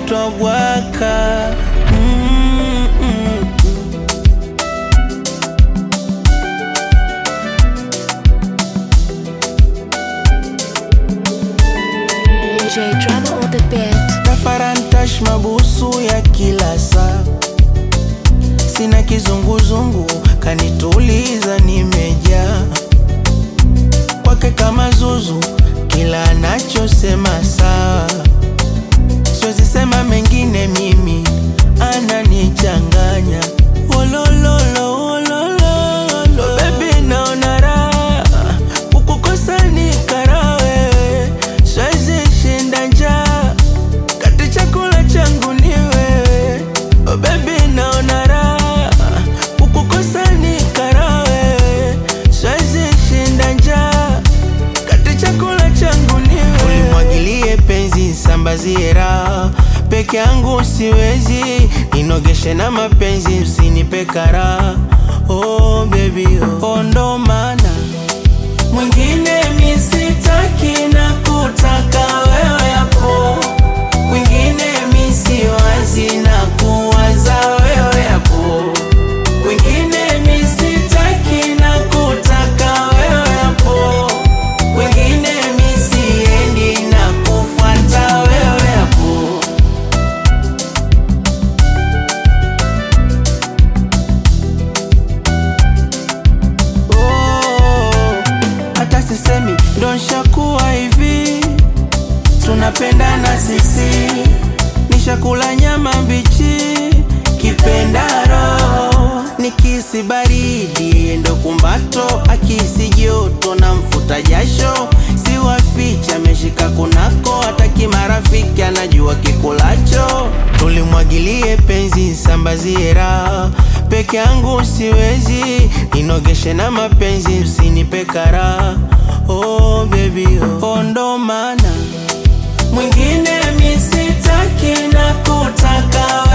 twabwaka. J Drama on the beat. Tafarantash mabusu ya kila saa, sina kizunguzungu, kanituliza nimejaa kwake kama zuzu, kila anachosema sawa. Siwezi sema mengine, mimi ananichanganya. Wolololo, wolololo, baby naona raha, kukukosa ni karawe. Siwezi shinda njaa, kati chakula changu ni wewe. Oh baby naona raha, kukukosa ni karawe. Siwezi shinda njaa, kati chakula changu ni wewe. Ulimwagilie penzi, sambazie raha, peke yangu siwezi, ninogeshe na mapenzi, usinipe karaha. Oh baby oh, ndo maana mwingine mi sitaki na kutaka wewe hapo, mwingine mi siwazi na kuwaza wewe hapo, mwingine mi sitaki na kutaka wewe hapo, mwingine mi siendi na kufuata wewe hapo. Hata sisemi ndo nshakuwa hivi, tunapendana sisi, nishakula nyama mbichi, kipenda roho. Nikisi baridi ndo kumbato, akisi joto na mfuta jasho. Siwaficha meshika kunako, hata kimarafiki anajua kikulacho. Tulimwagilie penzi, sambazie raha, peke yangu siwezi, ninogeshe na mapenzi, usinipe karaha. Oh baby oh, ndo maana mwingine mi sitaki na kutaka